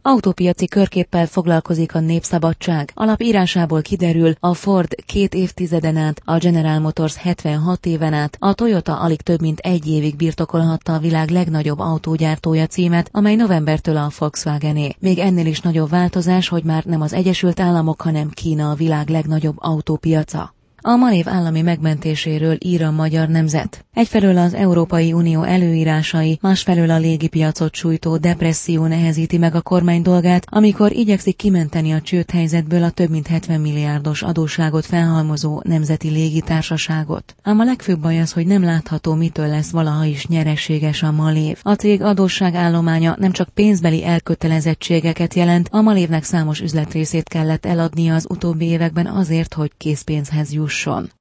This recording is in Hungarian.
Autópiaci körképpel foglalkozik a Népszabadság. Alapírásából kiderül, a Ford 2 évtizeden át, a General Motors 76 éven át, a Toyota alig több mint 1 évig birtokolhatta a világ legnagyobb autógyártója címet, amely novembertől a Volkswagené. Még ennél is nagyobb változás, hogy már nem az Egyesült Államok, hanem Kína a világ legnagyobb autópiaca. A Malév állami megmentéséről ír a Magyar Nemzet. Egyfelől az Európai Unió előírásai, másfelől a légipiacot sújtó depresszió nehezíti meg a kormány dolgát, amikor igyekszik kimenteni a csődhelyzetből a több mint 70 milliárdos adósságot felhalmozó nemzeti légitársaságot. Ám a legfőbb baj az, hogy nem látható, mitől lesz valaha is nyereséges a Malév. A cég adósságállománya nem csak pénzbeli elkötelezettségeket jelent, a Malévnek számos üzletrészét kellett eladnia az utóbbi években azért, hogy készpénzhez jusson.